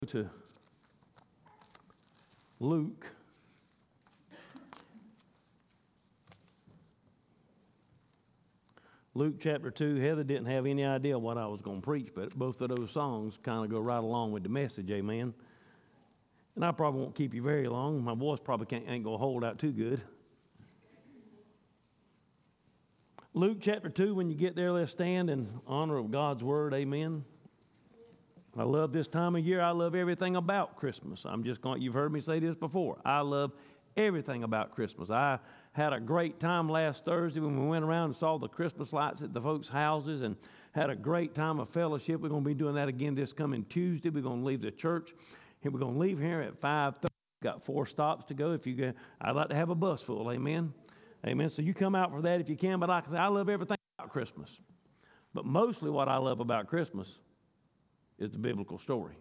to Luke. Luke chapter 2. Heather didn't have any idea what I was going to preach, but both of those songs kind of go right along with the message, amen. And I probably won't keep you very long. My voice probably ain't going to hold out too good. Luke chapter 2, when you get there, let's stand in honor of God's word, amen. I love this time of year. I love everything about Christmas. You've heard me say this before. I love everything about Christmas. I had a great time last Thursday when we went around and saw the Christmas lights at the folks' houses and had a great time of fellowship. We're going to be doing that again this coming Tuesday. We're going to leave the church. We're going to leave here at 5:30. Got 4 stops to go. I'd like to have a bus full, amen. Amen. So you come out for that if you can. But like I say, I love everything about Christmas. But mostly what I love about Christmas is the biblical story.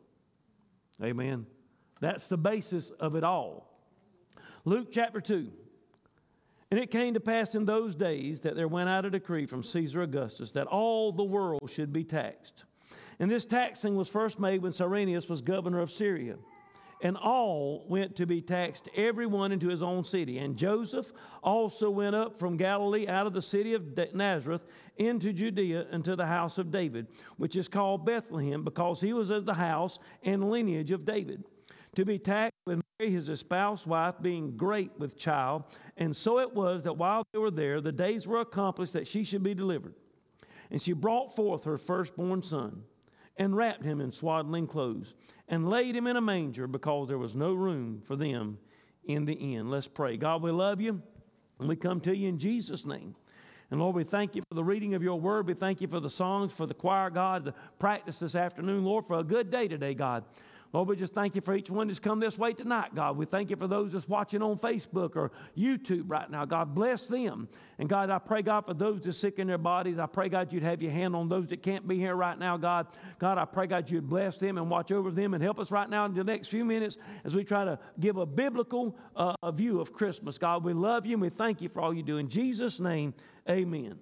Amen. That's the basis of it all. Luke chapter 2. And it came to pass in those days that there went out a decree from Caesar Augustus that all the world should be taxed. And this taxing was first made when Cyrenius was governor of Syria. And all went to be taxed, every one into his own city. And Joseph also went up from Galilee out of the city of Nazareth into Judea into the house of David, which is called Bethlehem, because he was of the house and lineage of David, to be taxed with Mary his espoused wife, being great with child. And so it was that while they were there, the days were accomplished that she should be delivered. And she brought forth her firstborn son, and wrapped him in swaddling clothes, and laid him in a manger, because there was no room for them in the inn. Let's pray. God, we love you, and we come to you in Jesus' name. And Lord, we thank you for the reading of your word. We thank you for the songs, for the choir, God, the practice this afternoon, Lord, for a good day today, God. Lord, we just thank you for each one that's come this way tonight, God. We thank you for those that's watching on Facebook or YouTube right now. God, bless them. And God, I pray, God, for those that's sick in their bodies. I pray, God, you'd have your hand on those that can't be here right now, God. God, I pray, God, you'd bless them and watch over them and help us right now in the next few minutes as we try to give a biblical view of Christmas. God, we love you and we thank you for all you do. In Jesus' name, amen.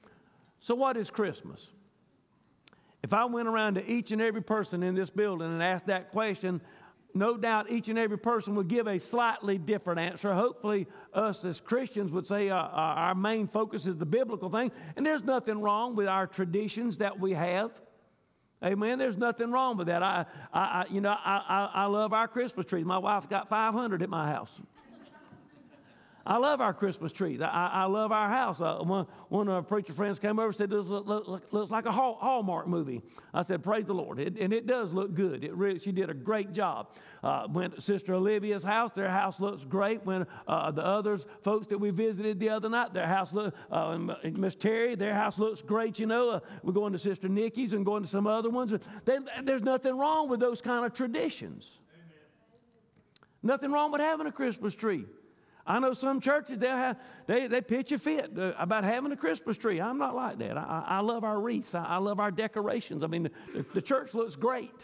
So what is Christmas? If I went around to each and every person in this building and asked that question, no doubt each and every person would give a slightly different answer. Hopefully us as Christians would say our main focus is the biblical thing. And there's nothing wrong with our traditions that we have. Amen. There's nothing wrong with that. I love our Christmas trees. My wife's got 500 at my house. I love our Christmas trees. I love our house. One of our preacher friends came over and said, this looks like a Hallmark movie. I said, praise the Lord. And it does look good. She did a great job. Went to Sister Olivia's house. Their house looks great. When the others, folks that we visited the other night, their house looked, Miss Terry, their house looks great, you know. We're going to Sister Nikki's and going to some other ones. There's nothing wrong with those kind of traditions. Amen. Nothing wrong with having a Christmas tree. I know some churches, they pitch a fit about having a Christmas tree. I'm not like that. I love our wreaths. I love our decorations. I mean, the church looks great.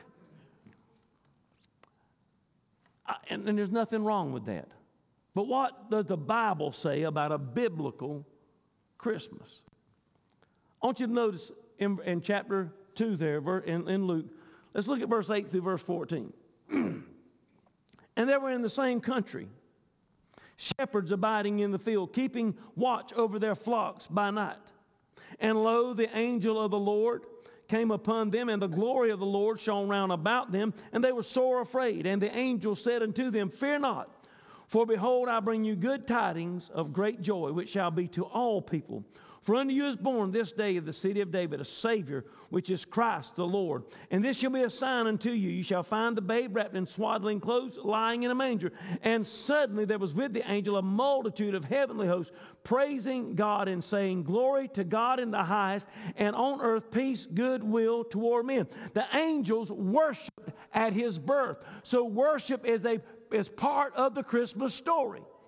And there's nothing wrong with that. But what does the Bible say about a biblical Christmas? I want you to notice in chapter 2 there, in Luke, let's look at verse 8 through verse 14. And they were in the same country, shepherds abiding in the field, keeping watch over their flocks by night. And lo, the angel of the Lord came upon them, and the glory of the Lord shone round about them, and they were sore afraid. And the angel said unto them, fear not, for behold, I bring you good tidings of great joy, which shall be to all people. For unto you is born this day in the city of David a Savior, which is Christ the Lord. And this shall be a sign unto you. You shall find the babe wrapped in swaddling clothes, lying in a manger. And suddenly there was with the angel a multitude of heavenly hosts, praising God and saying, glory to God in the highest, and on earth peace, goodwill toward men. The angels worshiped at his birth. So worship is part of the Christmas story.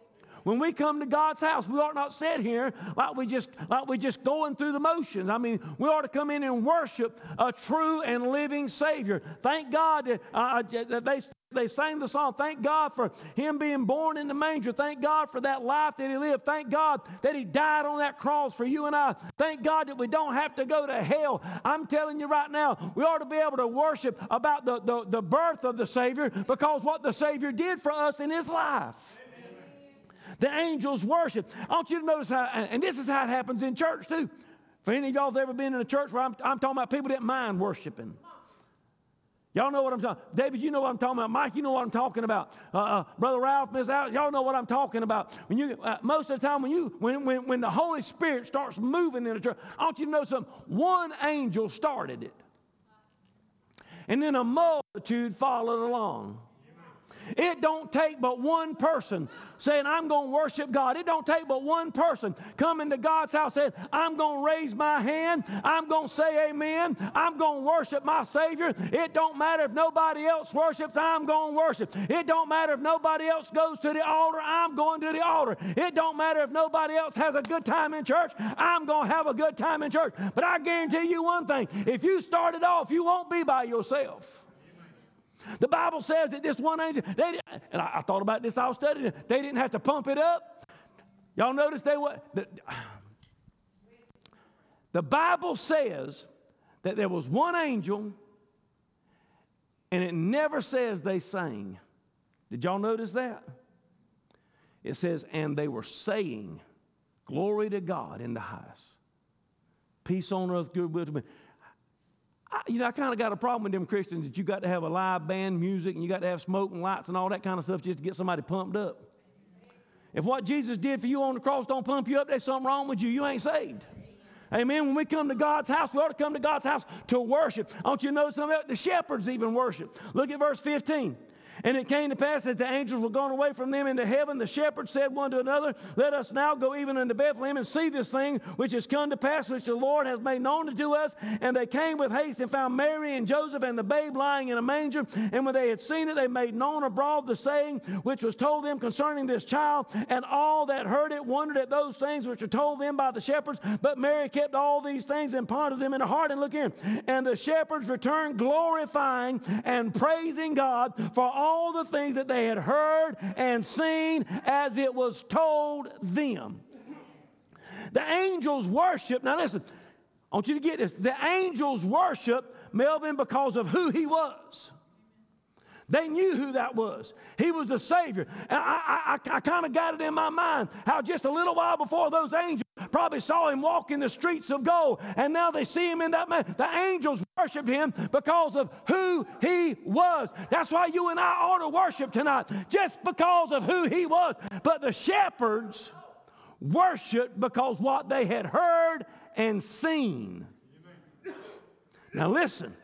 When we come to God's house, we ought not sit here like we just going through the motions. I mean, we ought to come in and worship a true and living Savior. Thank God that they sang the song, thank God for him being born in the manger. Thank God for that life that he lived. Thank God that he died on that cross for you and I. Thank God that we don't have to go to hell. I'm telling you right now, we ought to be able to worship about the birth of the Savior, because what the Savior did for us in his life. The angels worship. I want you to notice how, and this is how it happens in church too. For any of y'all that's ever been in a church where I'm talking about people that mind worshiping. Y'all know what I'm talking about. David, you know what I'm talking about. Mike, you know what I'm talking about. Brother Ralph, Miss Alex, y'all know what I'm talking about. When you, most of the time when the Holy Spirit starts moving in a church, I want you to know something. One angel started it. And then a multitude followed along. It don't take but one person saying, I'm going to worship God. It don't take but one person coming to God's house saying, I'm going to raise my hand. I'm going to say amen. I'm going to worship my Savior. It don't matter if nobody else worships. I'm going to worship. It don't matter if nobody else goes to the altar. I'm going to the altar. It don't matter if nobody else has a good time in church. I'm going to have a good time in church. But I guarantee you one thing. If you start it off, you won't be by yourself. The Bible says that this one angel, and I thought about this, I was studying it, they didn't have to pump it up. Y'all notice the Bible says that there was one angel, and it never says they sang. Did y'all notice that? It says, and they were saying, glory to God in the highest. Peace on earth, goodwill to men. I kind of got a problem with them Christians that you got to have a live band music and you got to have smoke and lights and all that kind of stuff just to get somebody pumped up. If what Jesus did for you on the cross don't pump you up, there's something wrong with you. You ain't saved. Amen. When we come to God's house, we ought to come to God's house to worship. I want you to know something else. The shepherds even worship. Look at verse 15. And it came to pass as the angels were gone away from them into heaven, the shepherds said one to another, let us now go even unto Bethlehem and see this thing which is come to pass, which the Lord has made known to us. And they came with haste and found Mary and Joseph and the babe lying in a manger. And when they had seen it, they made known abroad the saying which was told them concerning this child. And all that heard it wondered at those things which were told them by the shepherds. But Mary kept all these things and pondered them in her heart. And look here. And the shepherds returned glorifying and praising God for all the things that they had heard and seen as it was told them. The angels worship. Now listen, I want you to get this. The angels worship Melvin because of who he was. They knew who that was. He was the Savior. And I kind of got it in my mind how just a little while before those angels probably saw him walk in the streets of gold, and now they see him in that man. The angels worshiped him because of who he was. That's why you and I ought to worship tonight, just because of who he was. But the shepherds worshiped because what they had heard and seen. Now listen.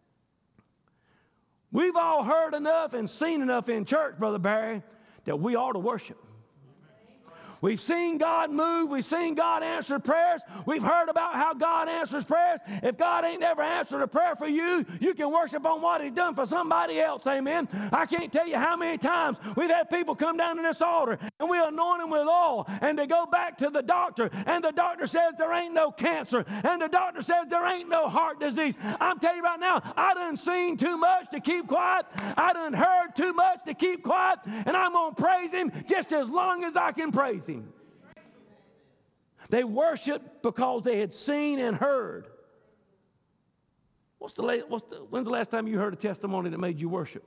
We've all heard enough and seen enough in church, Brother Barry, that we ought to worship. We've seen God move. We've seen God answer prayers. We've heard about how God answers prayers. If God ain't never answered a prayer for you, you can worship on what he's done for somebody else. Amen. I can't tell you how many times we've had people come down to this altar and we anoint them with oil and they go back to the doctor and the doctor says there ain't no cancer and the doctor says there ain't no heart disease. I'm telling you right now, I done seen too much to keep quiet. I done heard too much to keep quiet, and I'm going to praise him just as long as I can praise him. They worshiped because they had seen and heard. When's the last time you heard a testimony that made you worship?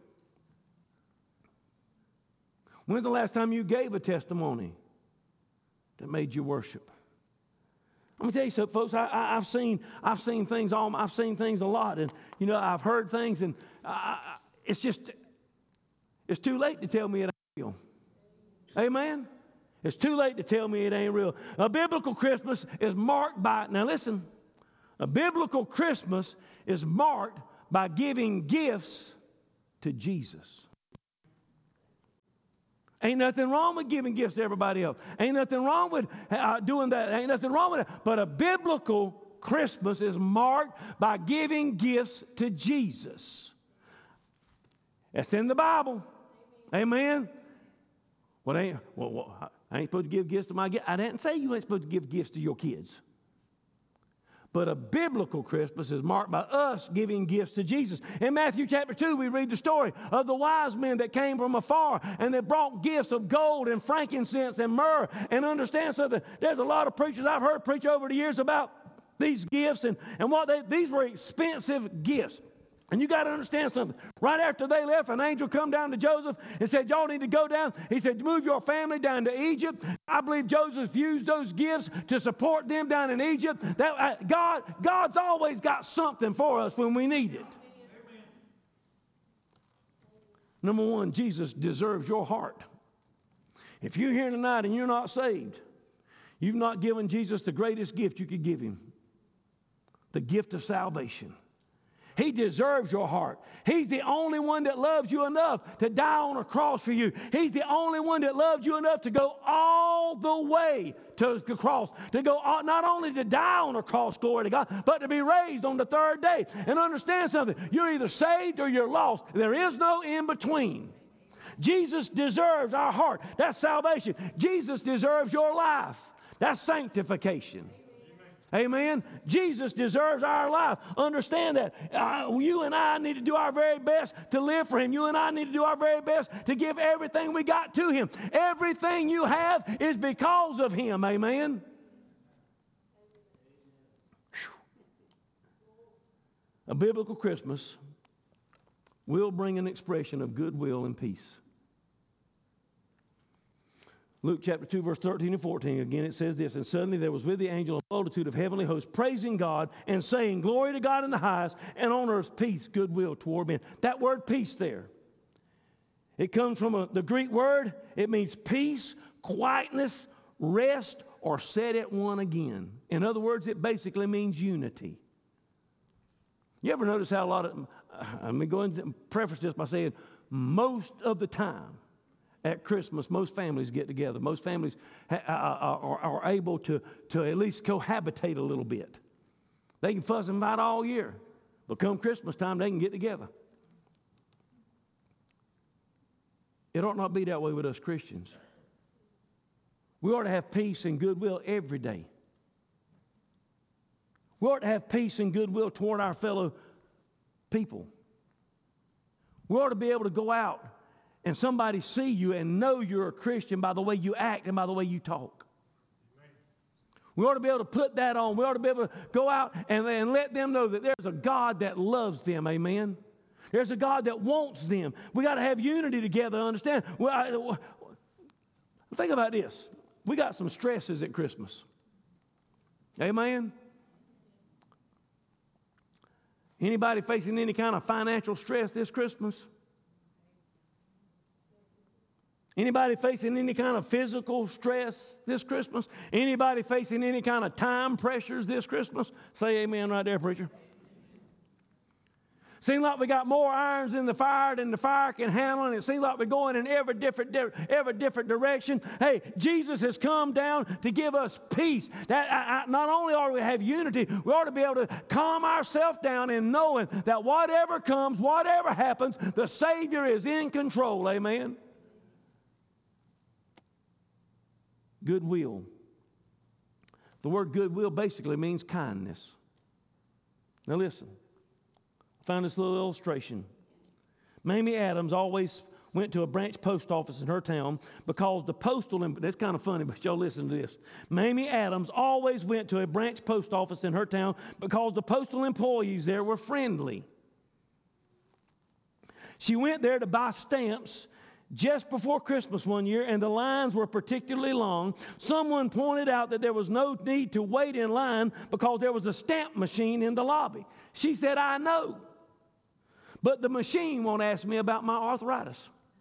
When's the last time you gave a testimony that made you worship? Let me tell you something, folks. I've seen things. I've seen things a lot, and I've heard things, and it's too late to tell me it ain't real. Amen. It's too late to tell me it ain't real. A biblical Christmas is marked by, now listen, a biblical Christmas is marked by giving gifts to Jesus. Ain't nothing wrong with giving gifts to everybody else. Ain't nothing wrong with doing that. Ain't nothing wrong with it. But a biblical Christmas is marked by giving gifts to Jesus. That's in the Bible. Amen. I ain't supposed to give gifts to my kids. I didn't say you ain't supposed to give gifts to your kids. But a biblical Christmas is marked by us giving gifts to Jesus. In Matthew chapter 2, we read the story of the wise men that came from afar and they brought gifts of gold and frankincense and myrrh. And understand something, there's a lot of preachers I've heard preach over the years about these gifts and these were expensive gifts. And you got to understand something. Right after they left, an angel come down to Joseph and said, y'all need to go down. He said, move your family down to Egypt. I believe Joseph used those gifts to support them down in Egypt. God's always got something for us when we need it. Number one, Jesus deserves your heart. If you're here tonight and you're not saved, you've not given Jesus the greatest gift you could give him, the gift of salvation. He deserves your heart. He's the only one that loves you enough to die on a cross for you. He's the only one that loves you enough to go all the way to the cross. To go not only to die on a cross, glory to God, but to be raised on the third day. And understand something. You're either saved or you're lost. There is no in between. Jesus deserves our heart. That's salvation. Jesus deserves your life. That's sanctification. Amen. Jesus deserves our life. Understand that. You and I need to do our very best to live for him. You and I need to do our very best to give everything we got to him. Everything you have is because of him. Amen. A biblical Christmas will bring an expression of goodwill and peace. Luke chapter 2, verse 13 and 14, again it says this, and suddenly there was with the angel a multitude of heavenly hosts praising God and saying, glory to God in the highest, and on earth peace, goodwill toward men. That word peace there, it comes from the Greek word. It means peace, quietness, rest, or set at one again. In other words, it basically means unity. You ever notice how a lot of, let me go and preface this by saying, most of the time, at Christmas, most families get together. Most families are able to at least cohabitate a little bit. They can fuss and fight all year, but come Christmas time, they can get together. It ought not be that way with us Christians. We ought to have peace and goodwill every day. We ought to have peace and goodwill toward our fellow people. We ought to be able to go out and somebody see you and know you're a Christian by the way you act and by the way you talk. We ought to be able to put that on. We ought to be able to go out and let them know that there's a God that loves them. Amen. There's a God that wants them. We got to have unity together, understand? Well, think about this. We got some stresses at Christmas. Amen. Anybody facing any kind of financial stress this Christmas? Anybody facing any kind of physical stress this Christmas? Anybody facing any kind of time pressures this Christmas? Say amen right there, preacher. Seems like we got more irons in the fire than the fire can handle, and it seems like we're going in every different direction. Hey, Jesus has come down to give us peace. Not only ought we have unity, we ought to be able to calm ourselves down in knowing that whatever comes, whatever happens, the Savior is in control. Amen. Goodwill. The word goodwill basically means kindness. Now listen. I found this little illustration. Mamie Adams always went to a branch post office in her town because the postal, that's kind of funny, but y'all listen to this. Mamie Adams always went to a branch post office in her town because the postal employees there were friendly. She went there to buy stamps just before Christmas one year, and the lines were particularly long. Someone pointed out that there was no need to wait in line because there was a stamp machine in the lobby. She said, I know, but the machine won't ask me about my arthritis.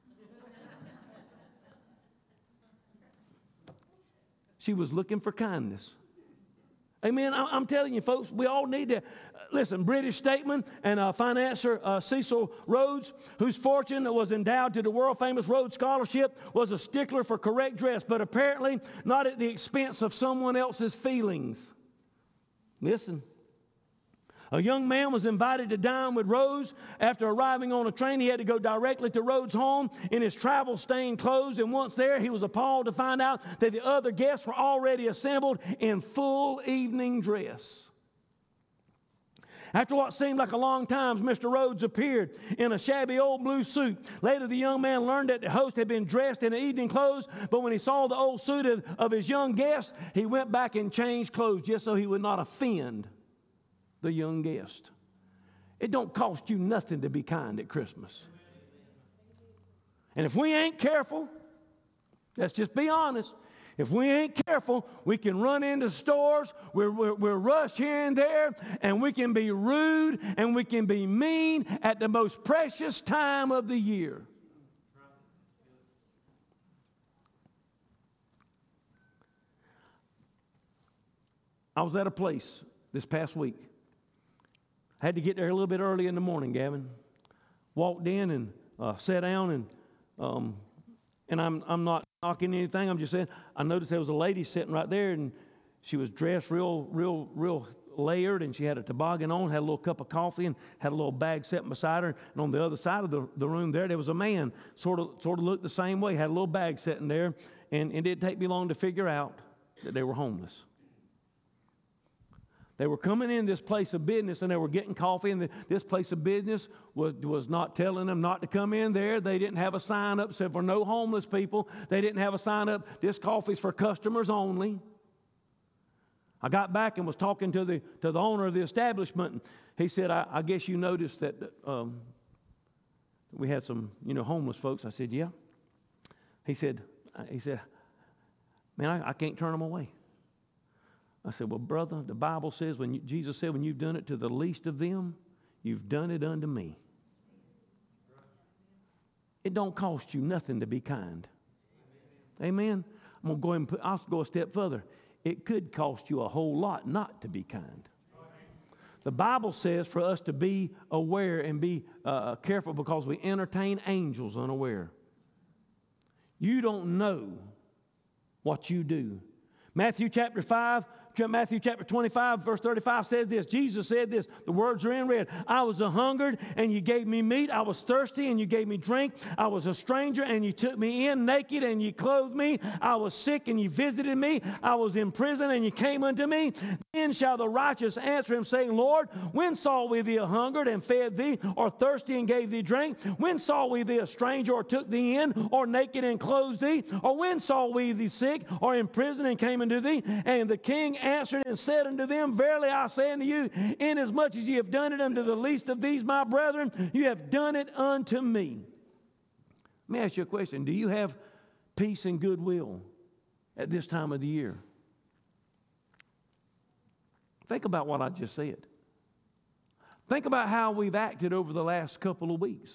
She was looking for kindness. Amen. I'm telling you, folks, we all need to, listen, British statesman and financier Cecil Rhodes, whose fortune was endowed to the world-famous Rhodes Scholarship, was a stickler for correct dress, but apparently not at the expense of someone else's feelings. Listen. A young man was invited to dine with Rhodes. After arriving on a train, he had to go directly to Rhodes' home in his travel-stained clothes. And once there, he was appalled to find out that the other guests were already assembled in full evening dress. After what seemed like a long time, Mr. Rhodes appeared in a shabby old blue suit. Later, the young man learned that the host had been dressed in evening clothes, but when he saw the old suit of his young guest, he went back and changed clothes just so he would not offend the young guest. It don't cost you nothing to be kind at Christmas. And if we ain't careful, let's just be honest, if we ain't careful, we can run into stores, we're rushed here and there, and we can be rude and we can be mean at the most precious time of the year. I was at a place this past week. I had to get there a little bit early in the morning, Gavin. Walked in and sat down, and I'm not knocking anything. I'm just saying, I noticed there was a lady sitting right there, and she was dressed real layered, and she had a toboggan on, had a little cup of coffee, and had a little bag sitting beside her. And on the other side of the room there was a man, sort of looked the same way, had a little bag sitting there, and it didn't take me long to figure out that they were homeless. They were coming in this place of business, and they were getting coffee, and this place of business was not telling them not to come in there. They didn't have a sign up said for no homeless people. They didn't have a sign up, this coffee's for customers only. I got back and was talking to the owner of the establishment, and he said, I guess you noticed that we had some homeless folks. I said, yeah. He said, man, I can't turn them away. I said, well, brother, the Bible says, Jesus said, when you've done it to the least of them, you've done it unto me. It don't cost you nothing to be kind. Amen? I'll go a step further. It could cost you a whole lot not to be kind. The Bible says for us to be aware and be careful because we entertain angels unaware. You don't know what you do. Matthew chapter 25, verse 35 says this. Jesus said this. The words are in red. I was a hungered, and you gave me meat. I was thirsty, and you gave me drink. I was a stranger, and you took me in. Naked, and you clothed me. I was sick, and you visited me. I was in prison, and you came unto me. Then shall the righteous answer him, saying, Lord, when saw we thee a hungered, and fed thee, or thirsty, and gave thee drink? When saw we thee a stranger, or took thee in, or naked, and clothed thee? Or when saw we thee sick, or in prison, and came unto thee? And the king answered and said unto them, verily I say unto you, inasmuch as ye have done it unto the least of these my brethren, you have done it unto me. Let me ask you a question. Do you have peace and goodwill at this time of the year? Think about what I just said. Think about how we've acted over the last couple of weeks.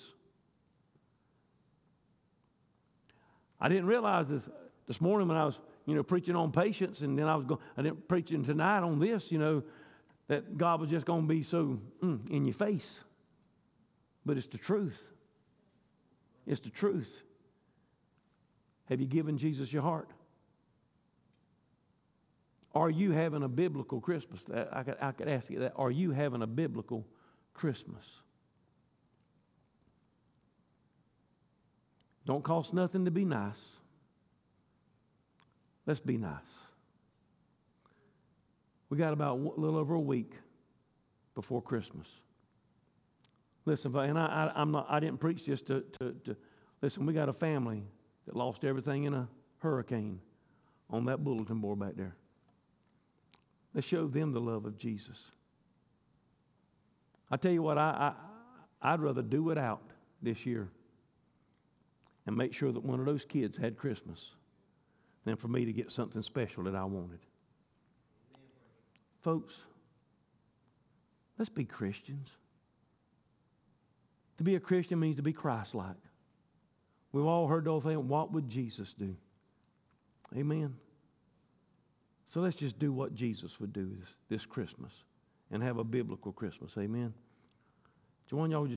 I didn't realize this morning when I was preaching on patience, and then I didn't preaching tonight on this, that God was just going to be so in your face. But it's the truth. It's the truth. Have you given Jesus your heart? Are you having a biblical Christmas? I could ask you that. Are you having a biblical Christmas? Don't cost nothing to be nice. Let's be nice. We got about a little over a week before Christmas. Listen, and I didn't preach just to listen. We got a family that lost everything in a hurricane on that bulletin board back there. Let's show them the love of Jesus. I tell you what, I'd rather do it out this year and make sure that one of those kids had Christmas than for me to get something special that I wanted. Folks, let's be Christians. To be a Christian means to be Christ-like. We've all heard the old thing, what would Jesus do? Amen. So let's just do what Jesus would do this Christmas and have a biblical Christmas. Amen. So one of y'all just